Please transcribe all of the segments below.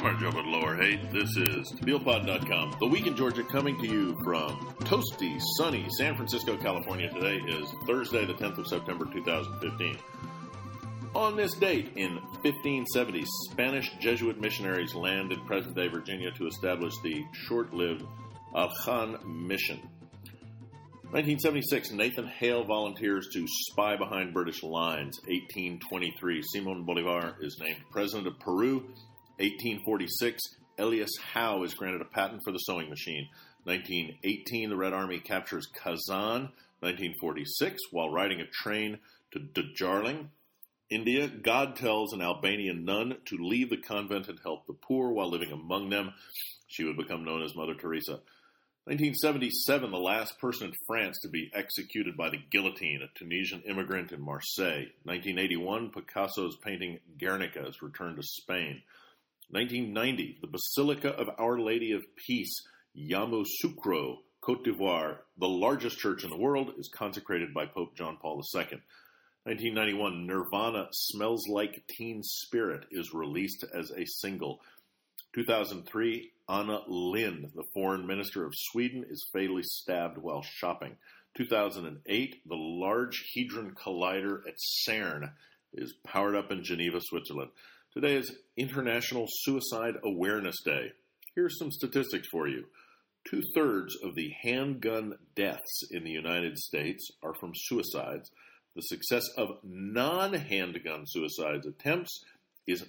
Joe with Lower Hate. This is TabelePod.com. The Week in Georgia coming to you from toasty, sunny San Francisco, California. Today is Thursday, the 10th of September, 2015. On this date, in 1570, Spanish Jesuit missionaries land in present-day Virginia to establish the short-lived Aljan Mission. 1976, Nathan Hale volunteers to spy behind British lines. 1823, Simón Bolívar is named president of Peru. 1846, Elias Howe is granted a patent for the sewing machine. 1918, the Red Army captures Kazan. 1946, while riding a train to Darjeeling, India, God tells an Albanian nun to leave the convent and help the poor while living among them. She would become known as Mother Teresa. 1977, the last person in France to be executed by the guillotine, a Tunisian immigrant in Marseille. 1981, Picasso's painting Guernica is returned to Spain. 1990, the Basilica of Our Lady of Peace, Yamoussoukro, Côte d'Ivoire, the largest church in the world, is consecrated by Pope John Paul II. 1991, Nirvana Smells Like Teen Spirit is released as a single. 2003, Anna Lindh, the foreign minister of Sweden, is fatally stabbed while shopping. 2008, the Large Hadron Collider at CERN is powered up in Geneva, Switzerland. Today is International Suicide Awareness Day. Here's some statistics for you. 2/3 of the handgun deaths in the United States are from suicides. The success of non-handgun suicides attempts is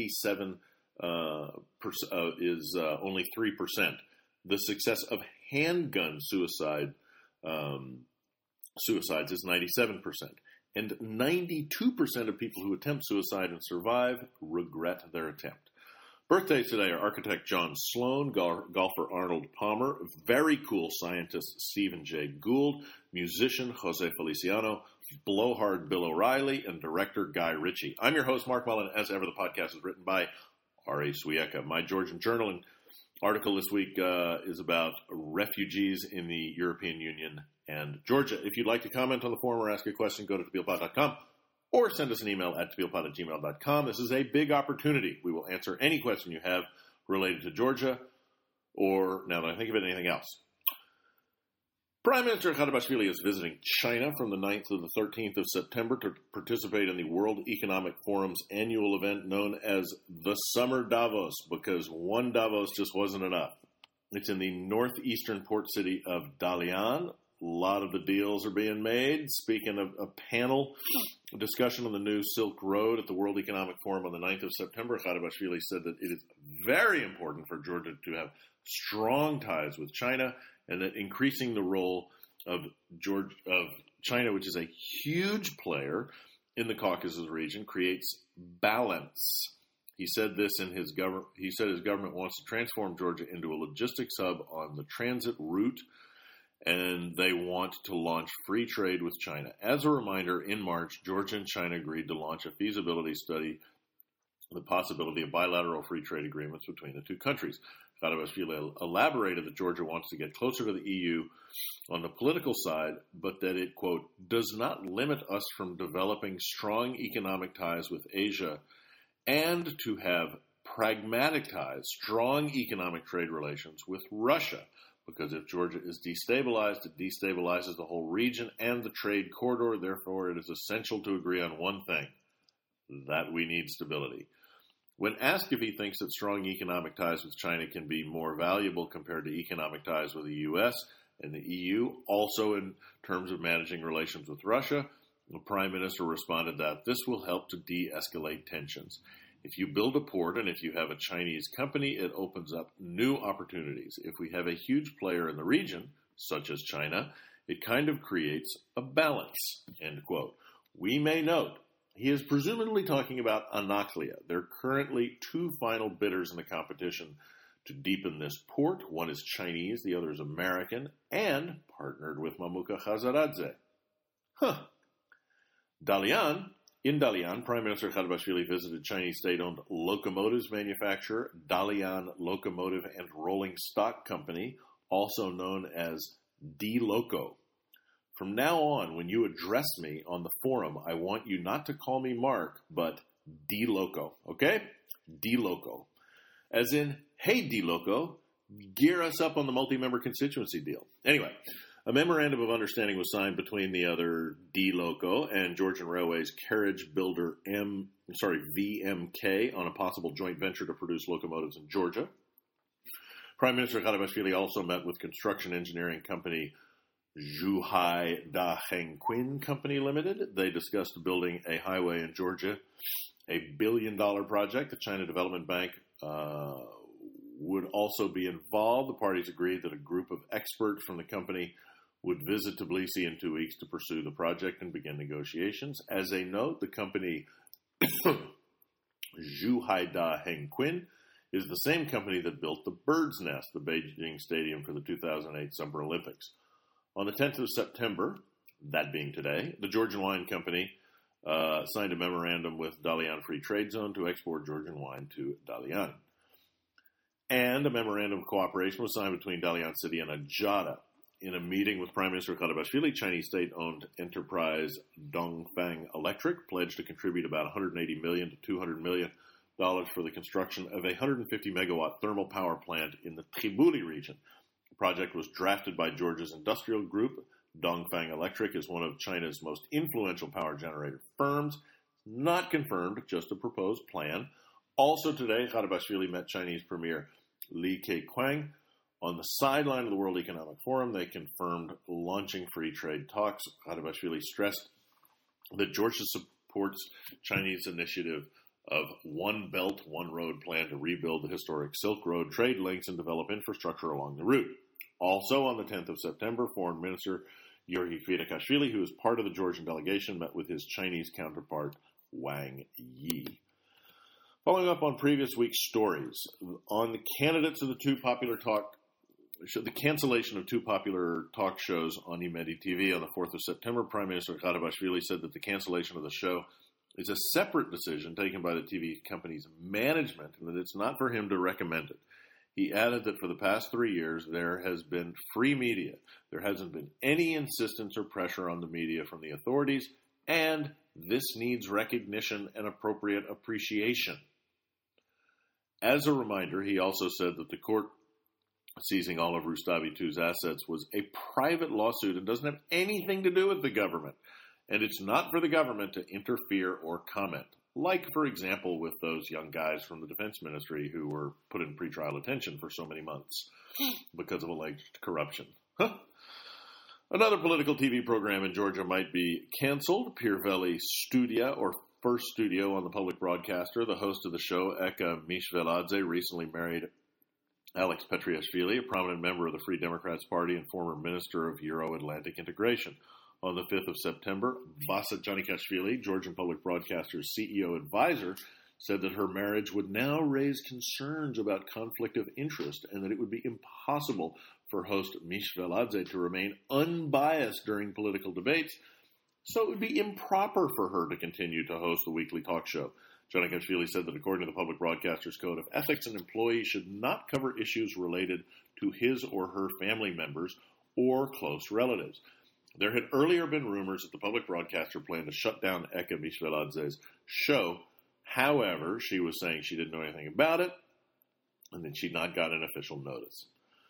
only 3%. The success of handgun suicides is 97%. And 92% of people who attempt suicide and survive regret their attempt. Birthdays today are architect John Sloan, golfer Arnold Palmer, very cool scientist Stephen Jay Gould, musician Jose Feliciano, blowhard Bill O'Reilly, and director Guy Ritchie. I'm your host, Mark Mullen. As ever, the podcast is written by R.A. Swiecka. My Georgian Journal article this week is about refugees in the European Union and Georgia. If you'd like to comment on the forum or ask a question, go to TabelePod.com or send us an email at TabelePod@gmail.com. This is a big opportunity. We will answer any question you have related to Georgia or, now that I think of it, anything else. Prime Minister Kharabashvili is visiting China from the 9th to the 13th of September to participate in the World Economic Forum's annual event known as the Summer Davos, because one Davos just wasn't enough. It's in the northeastern port city of Dalian. A lot of the deals are being made. Speaking of a panel discussion on the new Silk Road at the World Economic Forum on the 9th of September, Kharabashvili said that it is very important for Georgia to have strong ties with China, and that increasing the role of China, which is a huge player in the Caucasus region, creates balance. He said this in his government. He said his government wants to transform Georgia into a logistics hub on the transit route, and they want to launch free trade with China. As a reminder, in March, Georgia and China agreed to launch a feasibility study, the possibility of bilateral free trade agreements between the two countries. Kharabashvili elaborated that Georgia wants to get closer to the EU on the political side, but that it, quote, does not limit us from developing strong economic ties with Asia and to have pragmatic ties, strong economic trade relations with Russia. Because if Georgia is destabilized, it destabilizes the whole region and the trade corridor. Therefore, it is essential to agree on one thing, that we need stability. When asked if he thinks that strong economic ties with China can be more valuable compared to economic ties with the U.S. and the EU, also in terms of managing relations with Russia, the Prime Minister responded that this will help to de-escalate tensions. If you build a port and if you have a Chinese company, it opens up new opportunities. If we have a huge player in the region, such as China, it kind of creates a balance, end quote. We may note, he is presumably talking about Anaklia. There are currently two final bidders in the competition to deepen this port. One is Chinese, the other is American, and partnered with Mamuka Khazaradze. In Dalian, Prime Minister Kharabashvili visited Chinese state-owned locomotives manufacturer Dalian Locomotive and Rolling Stock Company, also known as D-Loco. From now on, when you address me on the forum, I want you not to call me Mark, but D-Loco, okay? D-Loco. as in, hey, D-Loco, gear us up on the multi-member constituency deal. Anyway, a memorandum of understanding was signed between the other D-Loco and Georgian Railways carriage builder VMK on a possible joint venture to produce locomotives in Georgia. Prime Minister Kharabashvili also met with construction engineering company Zhuhai Da Hengqin Company Limited. They discussed building a highway in Georgia, a $1 billion project. The China Development Bank would also be involved. The parties agreed that a group of experts from the company would visit Tbilisi in 2 weeks to pursue the project and begin negotiations. As a note, the company Zhuhai Da Hengqin is the same company that built the Bird's Nest, the Beijing Stadium for the 2008 Summer Olympics. On the 10th of September, that being today, the Georgian Wine Company signed a memorandum with Dalian Free Trade Zone to export Georgian wine to Dalian. And a memorandum of cooperation was signed between Dalian City and Ajada. In a meeting with Prime Minister Kharabashvili, Chinese state-owned enterprise Dongfang Electric pledged to contribute about $180 million to $200 million for the construction of a 150-megawatt thermal power plant in the Tribuli region. The project was drafted by Georgia's industrial group. Dongfang Electric is one of China's most influential power generator firms. Not confirmed, just a proposed plan. Also today, Kharabashvili met Chinese Premier Li Keqiang. On the sideline of the World Economic Forum, they confirmed launching free trade talks. Kharabashvili stressed that Georgia supports Chinese initiative of One Belt, One Road plan to rebuild the historic Silk Road trade links and develop infrastructure along the route. Also on the 10th of September, Foreign Minister Georgi Kvirikashvili, who is part of the Georgian delegation, met with his Chinese counterpart Wang Yi. Following up on previous week's stories, on the candidates of the cancellation of two popular talk shows on Imedi TV on the 4th of September, Prime Minister Kharabashvili said that the cancellation of the show is a separate decision taken by the TV company's management and that it's not for him to recommend it. He added that for the past 3 years, there has been free media. There hasn't been any insistence or pressure on the media from the authorities, and this needs recognition and appropriate appreciation. As a reminder, he also said that the court seizing all of Rustavi 2's assets was a private lawsuit and doesn't have anything to do with the government. And it's not for the government to interfere or comment, like, for example, with those young guys from the defense ministry who were put in pretrial detention for so many months because of alleged corruption. Another political TV program in Georgia might be canceled. Pirveli Studia, or First Studio on the public broadcaster, the host of the show, Eka Mishveladze, recently married Alex Petriashvili, a prominent member of the Free Democrats Party and former minister of Euro-Atlantic integration. On the 5th of September, Vasa Janikashvili, Georgian public broadcaster's CEO advisor, said that her marriage would now raise concerns about conflict of interest and that it would be impossible for host Mishveladze to remain unbiased during political debates, so it would be improper for her to continue to host the weekly talk show. Janikashvili said that according to the Public Broadcaster's Code of Ethics, an employee should not cover issues related to his or her family members or close relatives. There had earlier been rumors that the public broadcaster planned to shut down Eka Mishveladze's show. However, she was saying she didn't know anything about it and that she'd not gotten an official notice.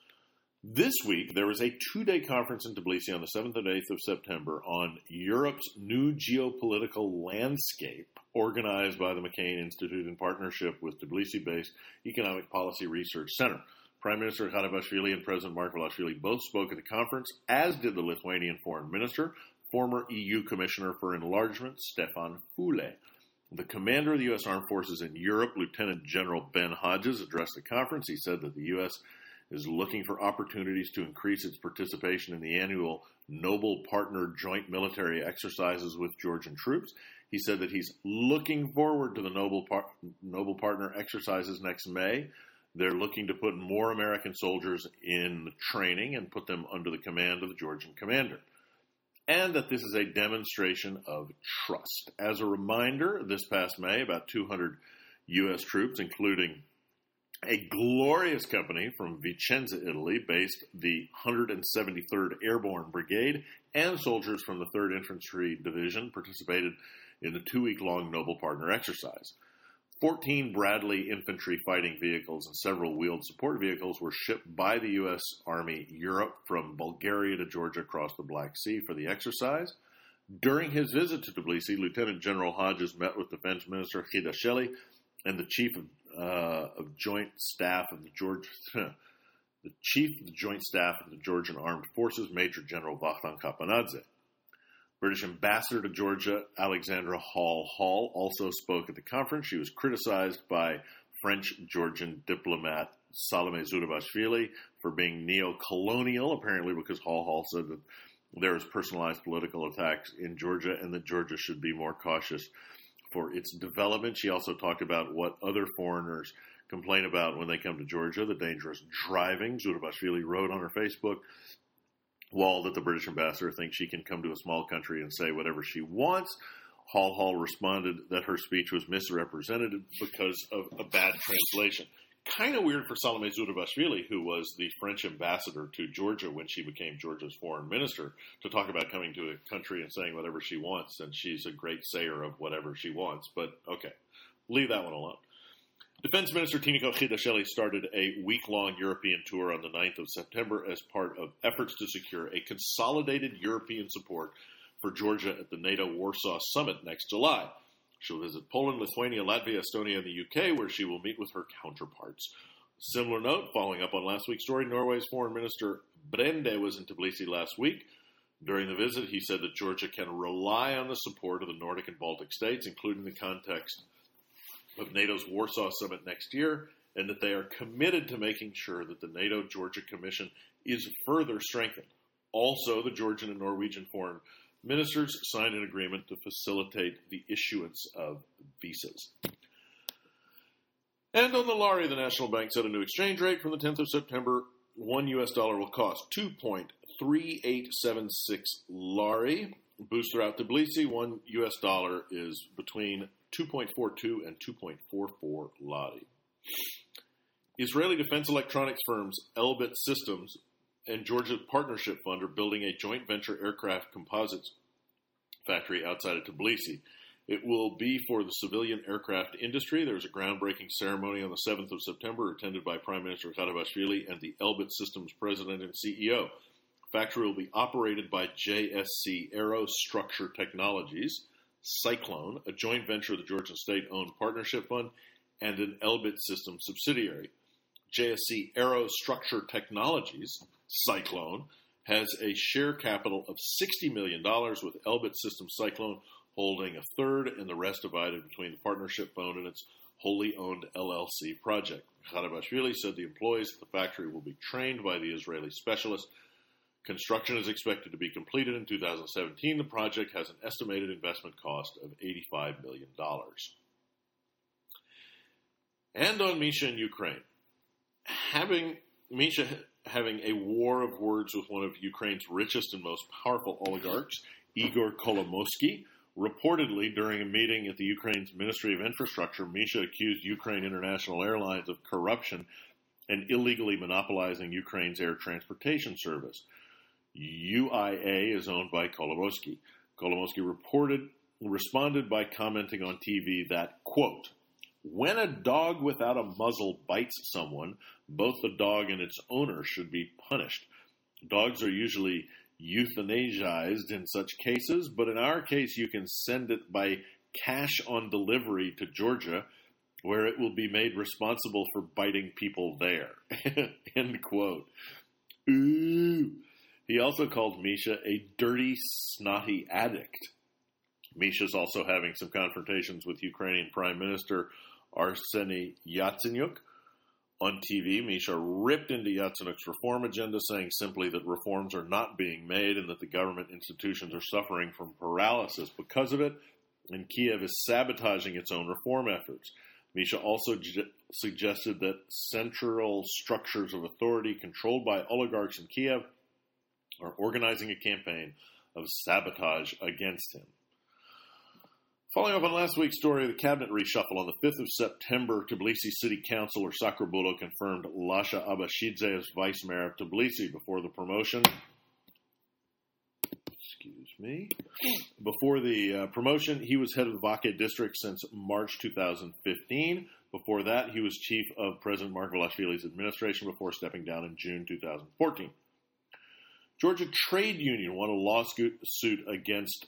This week, there was a 2-day conference in Tbilisi on the 7th and 8th of September on Europe's new geopolitical landscape, organized by the McCain Institute in partnership with Tbilisi-based Economic Policy Research Center. Prime Minister Kharabashvili and President Margvelashvili both spoke at the conference, as did the Lithuanian Foreign Minister, former EU Commissioner for Enlargement, Stefan Füle. The commander of the U.S. Armed Forces in Europe, Lieutenant General Ben Hodges, addressed the conference. He said that the U.S. is looking for opportunities to increase its participation in the annual Noble Partner joint military exercises with Georgian troops. He said that he's looking forward to the Noble Partner exercises next May. They're looking to put more American soldiers in training and put them under the command of the Georgian commander. And that this is a demonstration of trust. As a reminder, this past May, about 200 U.S. troops, including a glorious company from Vicenza, Italy, based the 173rd Airborne Brigade, and soldiers from the 3rd Infantry Division participated in the 2-week-long Noble Partner exercise. 14 Bradley infantry fighting vehicles and several wheeled support vehicles were shipped by the U.S. Army Europe from Bulgaria to Georgia across the Black Sea for the exercise. During his visit to Tbilisi, Lieutenant General Hodges met with Defense Minister Khidasheli and the Chief of Joint Staff of the Georgian Armed Forces, Major General Vakhtang Kapanadze. British Ambassador to Georgia, Alexandra Hall, also spoke at the conference. She was criticized by French-Georgian diplomat Salome Zurabashvili for being neo-colonial, apparently because Hall said that there is personalized political attacks in Georgia and that Georgia should be more cautious for its development. She also talked about what other foreigners complain about when they come to Georgia, the dangerous driving. Zurabashvili wrote on her Facebook wall that the British ambassador thinks she can come to a small country and say whatever she wants. Hall responded that her speech was misrepresented because of a bad translation. Kind of weird for Salome Zurabashvili, who was the French ambassador to Georgia when she became Georgia's foreign minister, to talk about coming to a country and saying whatever she wants, and she's a great sayer of whatever she wants. But, okay, leave that one alone. Defense Minister Tiniko Khidasheli started a week-long European tour on the 9th of September as part of efforts to secure a consolidated European support for Georgia at the NATO Warsaw Summit next July. She'll visit Poland, Lithuania, Latvia, Estonia, and the UK, where she will meet with her counterparts. Similar note, following up on last week's story, Norway's Foreign Minister Brende was in Tbilisi last week. During the visit, he said that Georgia can rely on the support of the Nordic and Baltic states, including the context of NATO's Warsaw Summit next year, and that they are committed to making sure that the NATO-Georgia Commission is further strengthened. Also, the Georgian and Norwegian foreign ministers signed an agreement to facilitate the issuance of visas. And on the lari, the National Bank set a new exchange rate from the 10th of September. $1 will cost 2.3876 lari. Booster out Tbilisi, $1 is between 2.42 and 2.44 lari. Israeli defense electronics firms Elbit Systems and Georgia Partnership Fund are building a joint venture aircraft composites factory outside of Tbilisi. It will be for the civilian aircraft industry. There's a groundbreaking ceremony on the 7th of September attended by Prime Minister Kharabashvili and the Elbit Systems president and CEO. The factory will be operated by JSC Aerostructure Technologies, Cyclone, a joint venture of the Georgian state-owned partnership fund, and an Elbit Systems subsidiary. JSC Aerostructure Technologies, Cyclone, has a share capital of $60 million, with Elbit Systems Cyclone holding a third and the rest divided between the partnership fund and its wholly owned LLC project. Kharabashvili said the employees at the factory will be trained by the Israeli specialists. Construction is expected to be completed in 2017. The project has an estimated investment cost of $85 million. And on Misha in Ukraine. Misha having a war of words with one of Ukraine's richest and most powerful oligarchs, Igor Kolomoisky. Reportedly, during a meeting at the Ukraine's Ministry of Infrastructure, Misha accused Ukraine International Airlines of corruption and illegally monopolizing Ukraine's air transportation service. UIA is owned by Kolomoisky. Kolomoisky responded by commenting on TV that, quote, "When a dog without a muzzle bites someone, both the dog and its owner should be punished. Dogs are usually euthanized in such cases, but in our case you can send it by cash on delivery to Georgia, where it will be made responsible for biting people there." End quote. Ooh. He also called Misha a dirty, snotty addict. Misha's also having some confrontations with Ukrainian Prime Minister Arseny Yatsenyuk. On TV, Misha ripped into Yatsenyuk's reform agenda, saying simply that reforms are not being made and that the government institutions are suffering from paralysis because of it, and Kiev is sabotaging its own reform efforts. Misha also suggested that central structures of authority controlled by oligarchs in Kiev are organizing a campaign of sabotage against him. Following up on last week's story of the cabinet reshuffle, on the 5th of September, Tbilisi City Councilor Sakrabulo confirmed Lasha Abashidze as vice mayor of Tbilisi before the promotion. Excuse me. Before the promotion, he was head of the Vakhsh district since March 2015. Before that, he was chief of President Margvelashvili's administration before stepping down in June 2014. Georgia Trade Union won a lawsuit against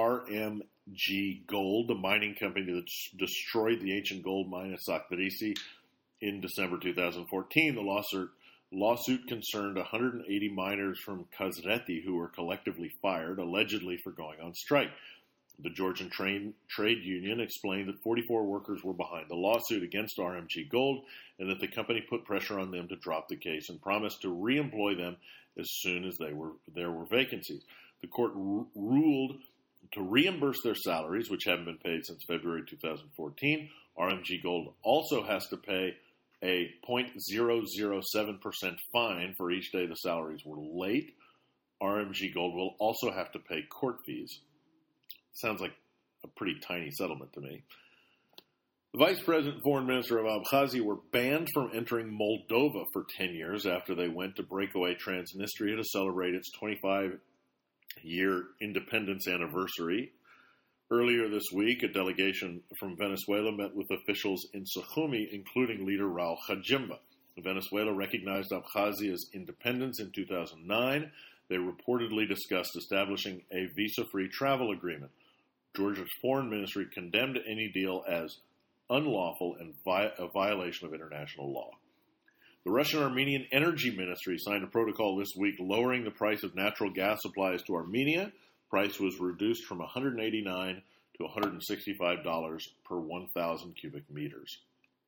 RMG Gold, the mining company that destroyed the ancient gold mine at Sakdarisi in December 2014. The lawsuit concerned 180 miners from Kazreti who were collectively fired, allegedly for going on strike. The Georgian Trade Union explained that 44 workers were behind the lawsuit against RMG Gold and that the company put pressure on them to drop the case and promised to re-employ them as soon as there were vacancies. The court ruled to reimburse their salaries, which haven't been paid since February 2014. RMG Gold also has to pay a 0.007% fine for each day the salaries were late. RMG Gold will also have to pay court fees. Sounds like a pretty tiny settlement to me. The Vice President and Foreign Minister of Abkhazia were banned from entering Moldova for 10 years after they went to breakaway Transnistria to celebrate its 25-year independence anniversary. Earlier this week, a delegation from Venezuela met with officials in Sukhumi, including leader Raul Khajimba. Venezuela recognized Abkhazia's independence in 2009. They reportedly discussed establishing a visa-free travel agreement. Georgia's foreign ministry condemned any deal as unlawful and a violation of international law. The Russian-Armenian Energy Ministry signed a protocol this week lowering the price of natural gas supplies to Armenia. Price was reduced from $189 to $165 per 1,000 cubic meters.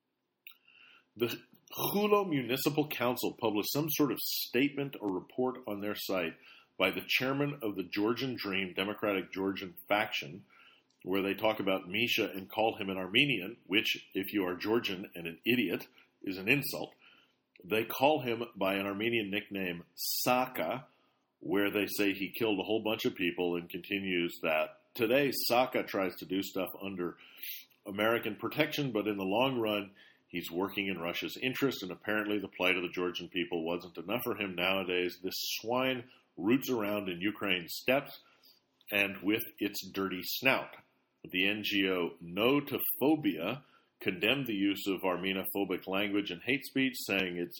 The Chulo Municipal Council published some sort of statement or report on their site by the chairman of the Georgian Dream Democratic Georgian faction, where they talk about Misha and call him an Armenian, which, if you are Georgian and an idiot, is an insult. They call him by an Armenian nickname, Saka, where they say he killed a whole bunch of people, and continues that today Saka tries to do stuff under American protection, but in the long run, he's working in Russia's interest, and apparently the plight of the Georgian people wasn't enough for him. Nowadays, this swine roots around in Ukraine's steppes and with its dirty snout. The NGO No to Phobia condemned the use of Armenophobic language and hate speech, saying it's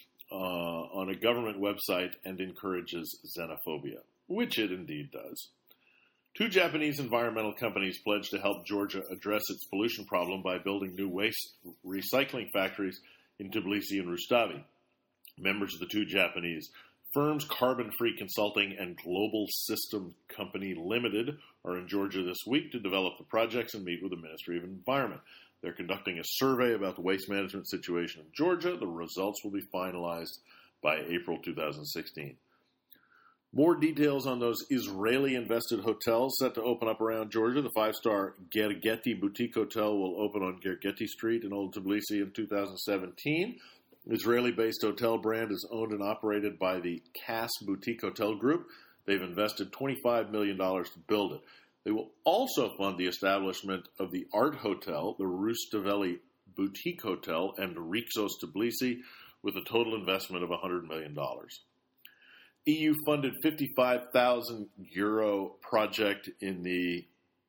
on a government website and encourages xenophobia, which it indeed does. 2 Japanese environmental companies pledged to help Georgia address its pollution problem by building new waste recycling factories in Tbilisi and Rustavi. Members of the 2 Japanese firms, Carbon Free Consulting and Global System Company Limited, are in Georgia this week to develop the projects and meet with the Ministry of Environment. They're conducting a survey about the waste management situation in Georgia. The results will be finalized by April 2016. More details on those Israeli-invested hotels set to open up around Georgia. The 5-star Gergeti Boutique Hotel will open on Gergeti Street in Old Tbilisi in 2017. The Israeli-based hotel brand is owned and operated by the Cass Boutique Hotel Group. They've invested $25 million to build it. They will also fund the establishment of the Art Hotel, the Rustaveli Boutique Hotel, and Rixos Tbilisi, with a total investment of $100 million. EU-funded €55,000 project in the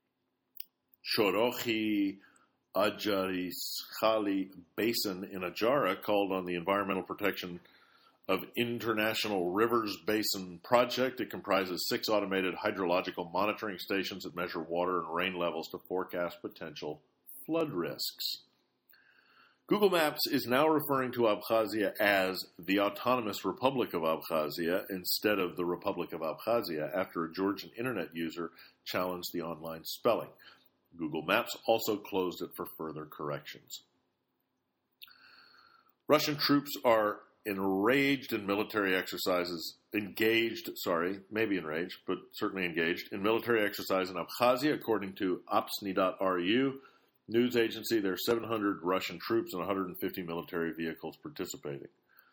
Chorochi Ajariskhali Basin in Ajara, called on the Environmental Protection of International Rivers Basin Project. It comprises 6 automated hydrological monitoring stations that measure water and rain levels to forecast potential flood risks. Google Maps is now referring to Abkhazia as the Autonomous Republic of Abkhazia instead of the Republic of Abkhazia after a Georgian internet user challenged the online spelling. Google Maps also closed it for further corrections. Russian troops are engaged in military exercise in Abkhazia, according to Opsny.ru news agency. There are 700 Russian troops and 150 military vehicles participating.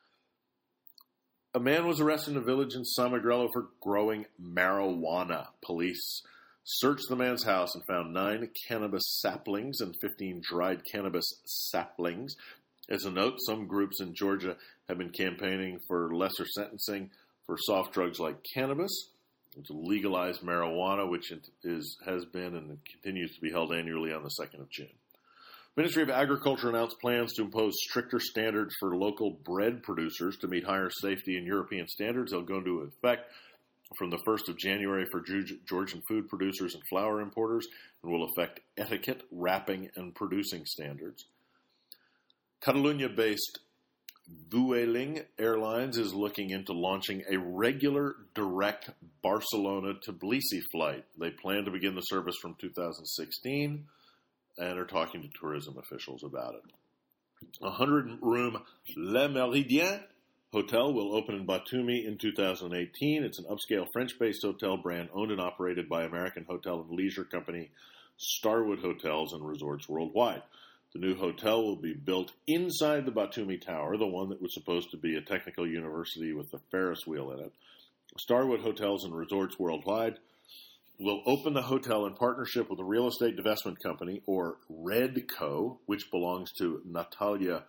A man was arrested in a village in Samegrelo for growing marijuana. Police searched the man's house and found 9 cannabis saplings and 15 dried cannabis saplings. As a note, some groups in Georgia have been campaigning for lesser sentencing for soft drugs like cannabis. to legalize marijuana, which has been and continues to be held annually on the 2nd of June. Ministry of Agriculture announced plans to impose stricter standards for local bread producers to meet higher safety and European standards. They'll go into effect from the 1st of January for Georgian food producers and flour importers, and will affect etiquette, wrapping, and producing standards. Catalonia-based Vueling Airlines is looking into launching a regular direct Barcelona-Tbilisi flight. They plan to begin the service from 2016 and are talking to tourism officials about it. A 100-room Le Méridien hotel will open in Batumi in 2018. It's an upscale French-based hotel brand owned and operated by American hotel and leisure company Starwood Hotels and Resorts Worldwide. The new hotel will be built inside the Batumi Tower, the one that was supposed to be a technical university with a Ferris wheel in it. Starwood Hotels and Resorts Worldwide will open the hotel in partnership with a real estate divestment company, or Redco, which belongs to Natalia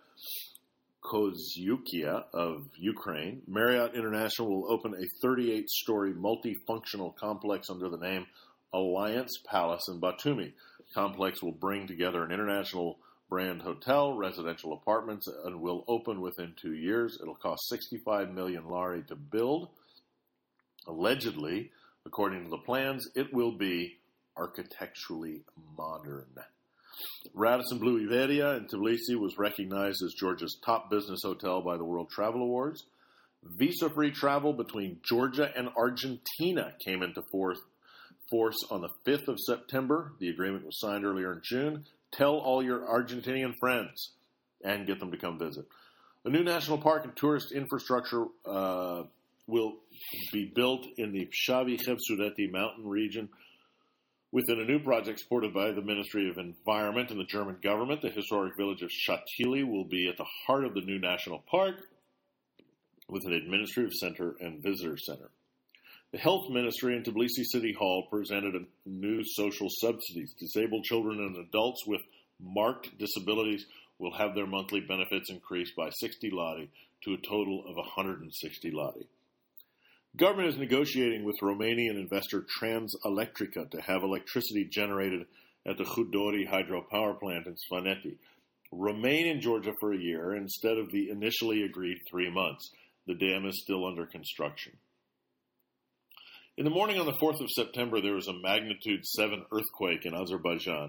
Kozyukia of Ukraine. Marriott International will open a 38-story multifunctional complex under the name Alliance Palace in Batumi. The complex will bring together an international brand hotel, residential apartments, and will open within 2 years. It'll cost 65 million lari to build. Allegedly, according to the plans, it will be architecturally modern. Radisson Blu Iberia in Tbilisi was recognized as Georgia's top business hotel by the World Travel Awards. Visa-free travel between Georgia and Argentina came into force on the 5th of September. The agreement was signed earlier in June. Tell all your Argentinian friends and get them to come visit. A new national park and tourist infrastructure will be built in the Pshavi-Khevsureti mountain region within a new project supported by the Ministry of Environment and the German government. The historic village of Shatili will be at the heart of the new national park with an administrative center and visitor center. The Health Ministry in Tbilisi City Hall presented new social subsidies. Disabled children and adults with marked disabilities will have their monthly benefits increased by 60 lari to a total of 160 lari. The government is negotiating with Romanian investor Transelectrica to have electricity generated at the Hudori hydropower plant in Svaneti remain in Georgia for a year instead of the initially agreed 3 months. The dam is still under construction. In the morning on the 4th of September, there was a magnitude 7 earthquake in Azerbaijan.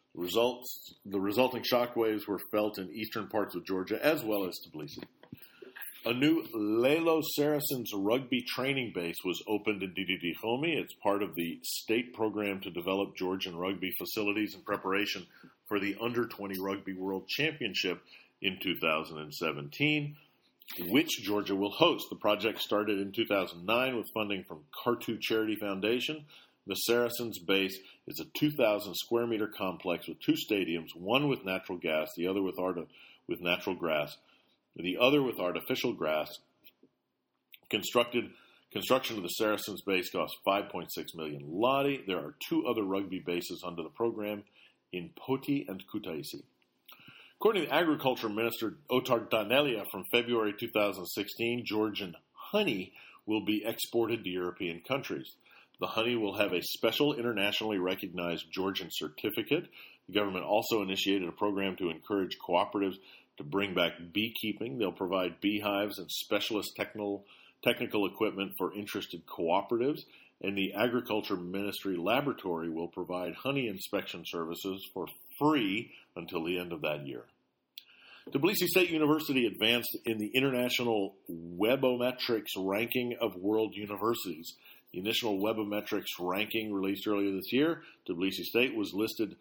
The resulting shockwaves were felt in eastern parts of Georgia as well as Tbilisi. A new Lelo Saracens rugby training base was opened in Dididi-Homi. It's part of the state program to develop Georgian rugby facilities in preparation for the Under-20 Rugby World Championship in 2017, which Georgia will host. The project started in 2009 with funding from Kartu Charity Foundation. The Saracens base is a 2,000 square meter complex with 2 stadiums, one with natural gas, the other with natural grass, the other with artificial grass. Construction of the Saracens base cost 5.6 million lari. There are 2 other rugby bases under the program in Poti and Kutaisi. According to Agriculture Minister Otar Danelia, from February 2016, Georgian honey will be exported to European countries. The honey will have a special internationally recognized Georgian certificate. The government also initiated a program to encourage cooperatives to bring back beekeeping. They'll provide beehives and specialist technical equipment for interested cooperatives, and the Agriculture Ministry Laboratory will provide honey inspection services for free until the end of that year. Tbilisi State University advanced in the International Webometrics ranking of world universities. The initial Webometrics ranking released earlier this year, Tbilisi State was listed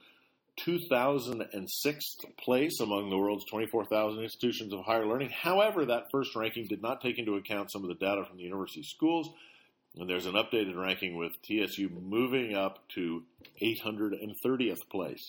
2006th place among the world's 24,000 institutions of higher learning. However, that first ranking did not take into account some of the data from the university schools, and there's an updated ranking with TSU moving up to 830th place.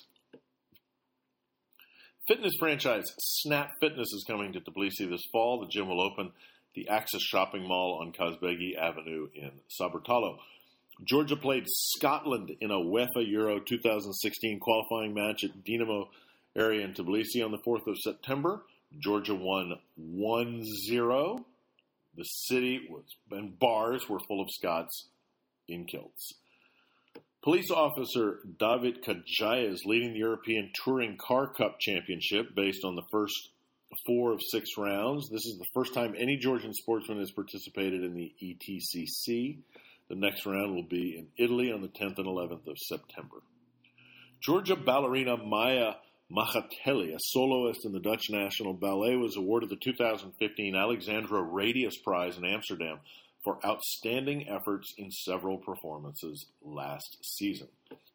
Fitness franchise Snap Fitness is coming to Tbilisi this fall. The gym will open the Axis Shopping Mall on Kazbegi Avenue in Sabertalo. Georgia played Scotland in a UEFA Euro 2016 qualifying match at Dinamo area in Tbilisi on the 4th of September. Georgia won 1-0. The city and bars were full of Scots in kilts. Police officer David Kajaya is leading the European Touring Car Cup Championship based on the first 4 of 6 rounds. This is the first time any Georgian sportsman has participated in the ETCC. The next round will be in Italy on the 10th and 11th of September. Georgia ballerina Maya Machatelli, a soloist in the Dutch National Ballet, was awarded the 2015 Alexandra Radius Prize in Amsterdam for outstanding efforts in several performances last season.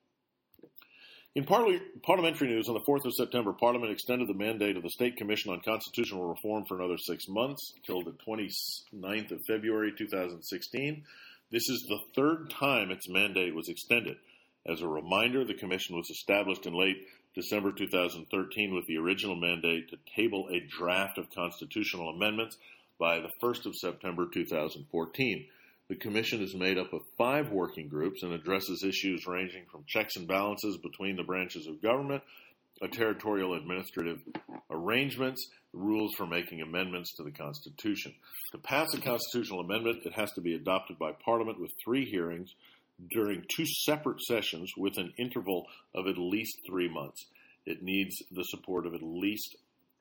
In parliamentary news, on the 4th of September, Parliament extended the mandate of the State Commission on Constitutional Reform for another 6 months, till the 29th of February 2016. This is the 3rd time its mandate was extended. As a reminder, the Commission was established in late December 2013 with the original mandate to table a draft of constitutional amendments by the 1st of September 2014. The Commission is made up of 5 working groups and addresses issues ranging from checks and balances between the branches of government, territorial administrative arrangements, rules for making amendments to the Constitution. To pass a constitutional amendment, it has to be adopted by Parliament with 3 hearings during 2 separate sessions with an interval of at least 3 months. It needs the support of at least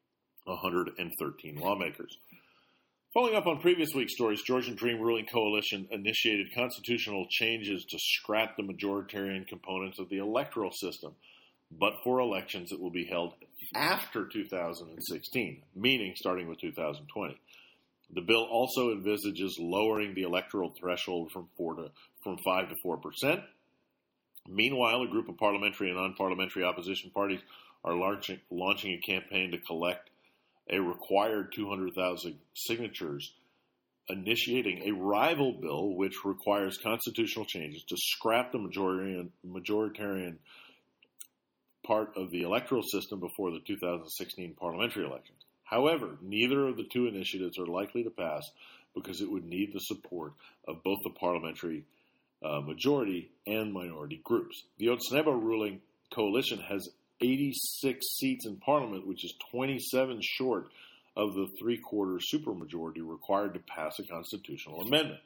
113 lawmakers. Following up on previous week's stories, Georgian Dream ruling coalition initiated constitutional changes to scrap the majoritarian components of the electoral system, but for elections that will be held after 2016, meaning starting with 2020. The bill also envisages lowering the electoral threshold from 5 to 4%. Meanwhile, a group of parliamentary and non-parliamentary opposition parties are launching a campaign to collect a required 200,000 signatures, initiating a rival bill which requires constitutional changes to scrap the majoritarian part of the electoral system before the 2016 parliamentary elections. However, neither of the 2 initiatives are likely to pass because it would need the support of both the parliamentary majority and minority groups. The Otsneba ruling coalition has 86 seats in Parliament, which is 27 short of the 3/4 supermajority required to pass a constitutional amendment.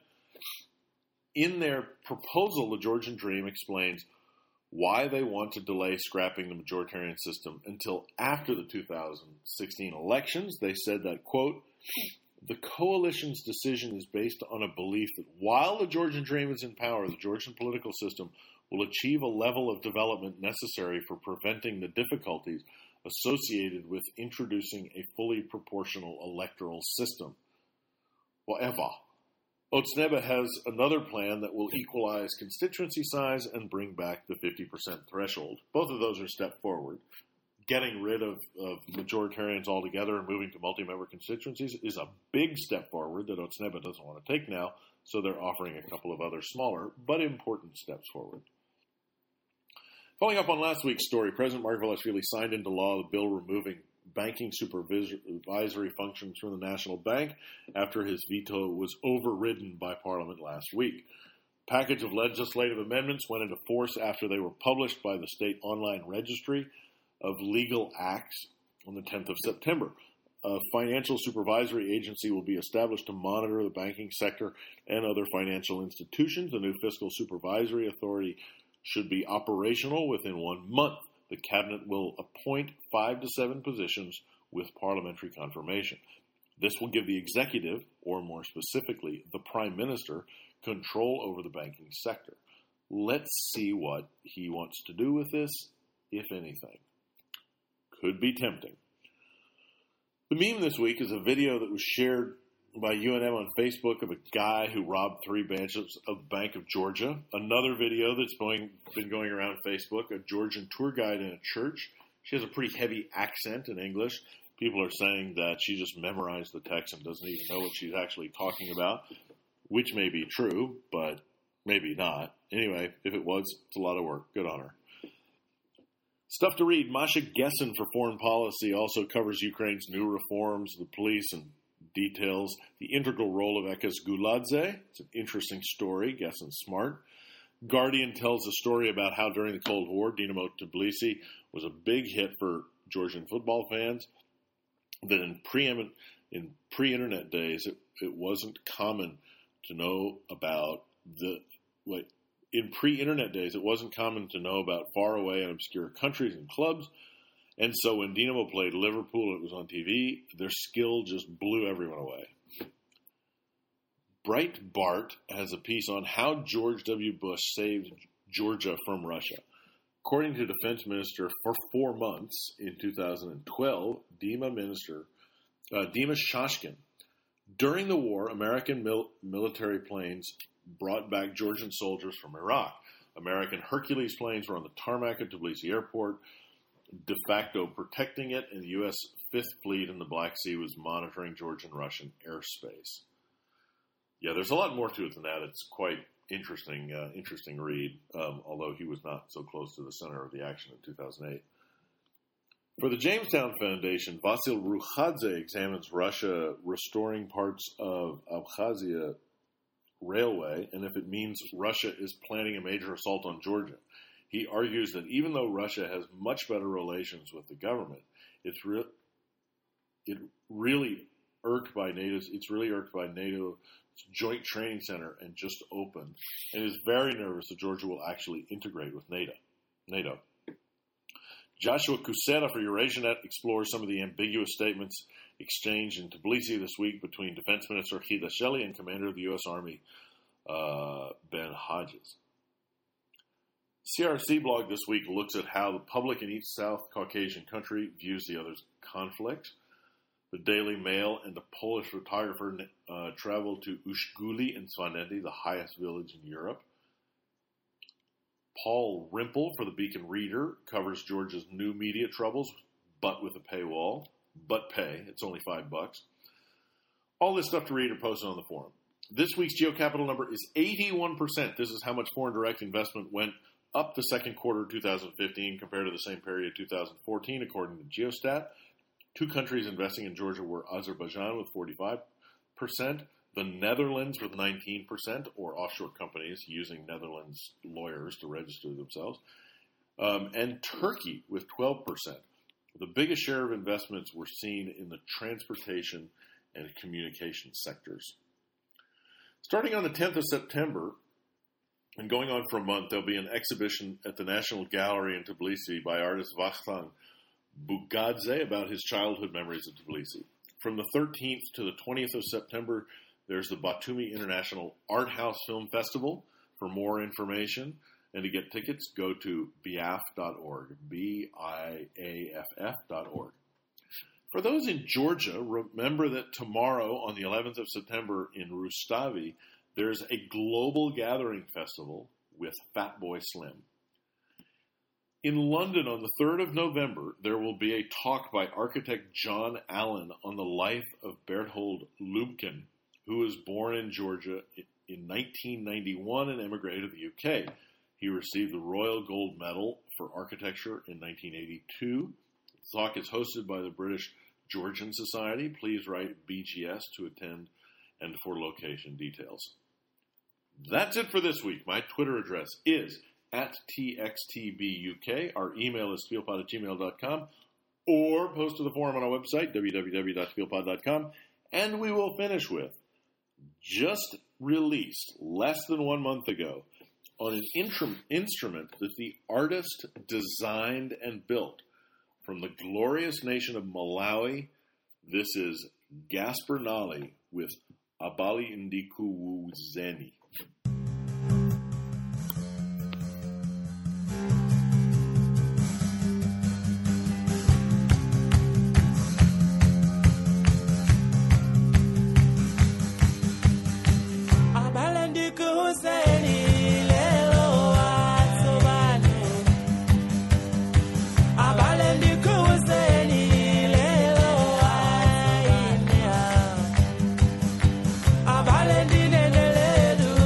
In their proposal, the Georgian Dream explains why they want to delay scrapping the majoritarian system until after the 2016 elections. They said that, quote, "The coalition's decision is based on a belief that while the Georgian Dream is in power, the Georgian political system will achieve a level of development necessary for preventing the difficulties associated with introducing a fully proportional electoral system." However, Otsneba has another plan that will equalize constituency size and bring back the 50% threshold. Both of those are a step forward. Getting rid of majoritarians altogether and moving to multi-member constituencies is a big step forward that Otsneba doesn't want to take now, so they're offering a couple of other smaller but important steps forward. Following up on last week's story, President Margvelashvili signed into law the bill removing banking supervisory functions from the National Bank after his veto was overridden by Parliament last week. A package of legislative amendments went into force after they were published by the State Online Registry of Legal Acts on the 10th of September. A financial supervisory agency will be established to monitor the banking sector and other financial institutions. The new fiscal supervisory authority should be operational within 1 month. The Cabinet will appoint 5 to 7 positions with parliamentary confirmation. This will give the executive, or more specifically, the Prime Minister, control over the banking sector. Let's see what he wants to do with this, if anything. Could be tempting. The meme this week is a video that was shared by UNM on Facebook of a guy who robbed 3 branches of Bank of Georgia. Another video that's been going around Facebook, a Georgian tour guide in a church. She has a pretty heavy accent in English. People are saying that she just memorized the text and doesn't even know what she's actually talking about, which may be true, but maybe not. Anyway, if it was, it's a lot of work. Good on her. Stuff to read. Masha Gessen for Foreign Policy also covers Ukraine's new reforms, the police, and details the integral role of Ekes Guladze. It's an interesting story. Gessen's smart. Guardian tells a story about how during the Cold War, Dinamo Tbilisi was a big hit for Georgian football fans. That in pre-internet days, it wasn't common to know about the in pre-internet days, it wasn't common to know about faraway and obscure countries and clubs. And so when Dinamo played Liverpool and it was on TV, their skill just blew everyone away. Breitbart has a piece on how George W. Bush saved Georgia from Russia. According to Defense Minister for 4 months in 2012, Dima Shashkin, during the war, American military planes brought back Georgian soldiers from Iraq. American Hercules planes were on the tarmac at Tbilisi Airport, de facto protecting it, and the U.S. Fifth Fleet in the Black Sea was monitoring Georgian-Russian airspace. Yeah, there's a lot more to it than that. It's quite interesting read, although he was not so close to the center of the action in 2008. For the Jamestown Foundation, Vasil Rukhadze examines Russia restoring parts of Abkhazia railway, and if it means Russia is planning a major assault on Georgia. He argues that even though Russia has much better relations with the government, it's really irked by NATO's Joint Training Center and just opened, and is very nervous that Georgia will actually integrate with NATO. Joshua Kusena for EurasiaNet explores some of the ambiguous statements exchanged in Tbilisi this week between Defense Minister Hida Shelley and Commander of the U.S. Army Ben Hodges. CRC blog this week looks at how the public in each South Caucasian country views the other's conflict. The Daily Mail and a Polish photographer traveled to Ushguli in Svaneti, the highest village in Europe. Paul Rimple for the Beacon Reader covers Georgia's new media troubles, but with a paywall. But pay. It's only $5. All this stuff to read or posted on the forum. This week's GeoCapital number is 81%. This is how much foreign direct investment went up the second quarter of 2015 compared to the same period 2014, according to Geostat. 2 countries investing in Georgia were Azerbaijan with 45%, the Netherlands with 19%, or offshore companies using Netherlands lawyers to register themselves, and Turkey with 12%. The biggest share of investments were seen in the transportation and communication sectors. Starting on the 10th of September and going on for a month, there'll be an exhibition at the National Gallery in Tbilisi by artist Vakhtang Bugadze about his childhood memories of Tbilisi. From the 13th to the 20th of September, there's the Batumi International Art House Film Festival. For more information and to get tickets, go to biaff.org, biaff.org. For those in Georgia, remember that tomorrow, on the 11th of September in Rustavi, there's a global gathering festival with Fatboy Slim. In London on the 3rd of November, there will be a talk by architect John Allen on the life of Berthold Lubkin, who was born in Georgia in 1991 and emigrated to the UK. He received the Royal Gold Medal for Architecture in 1982. The talk is hosted by the British Georgian Society. Please write BGS to attend and for location details. That's it for this week. My Twitter address is @TXTBUK. Our email is spielpod@gmail.com, or post to the forum on our website, www.spielpod.com. And we will finish with, just released less than 1 month ago, on an instrument that the artist designed and built from the glorious nation of Malawi. This is Gasper Nali with Abali Ndikuwuzeni. Abale ndineneledu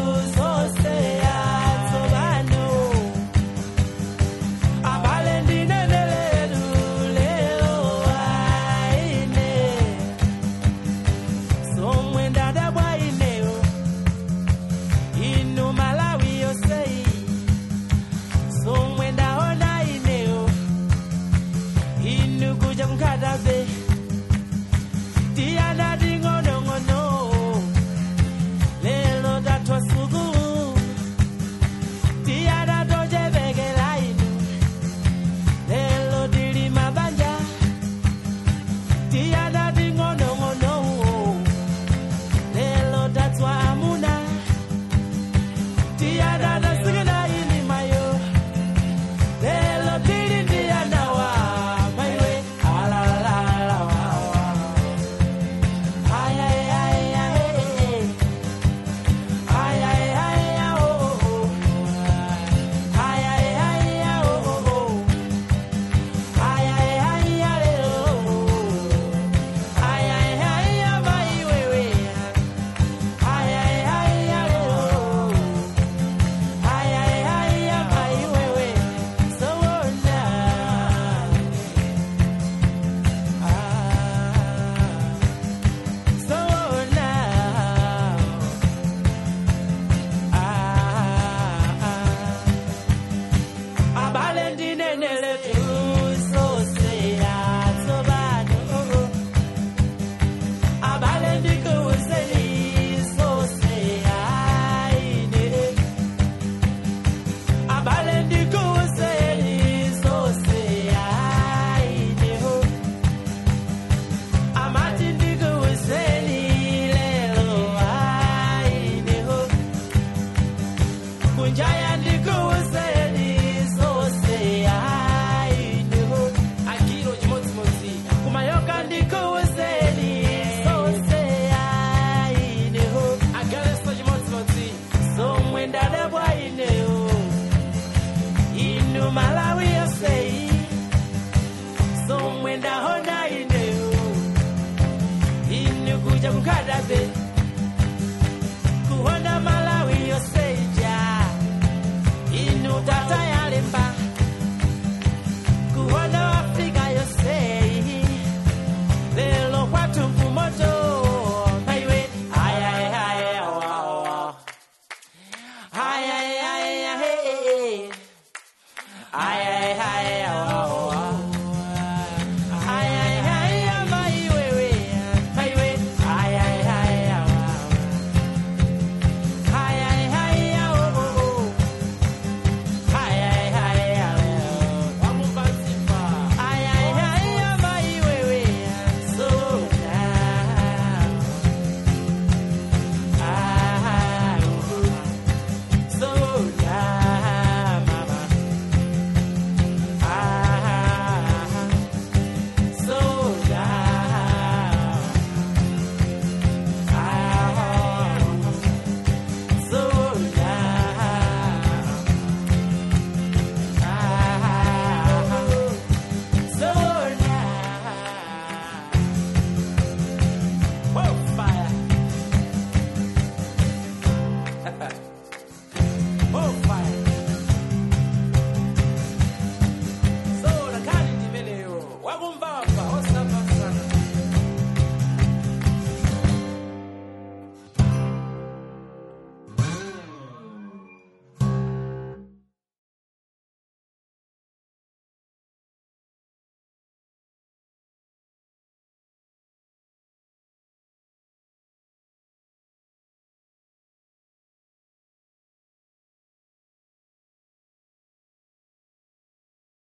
giant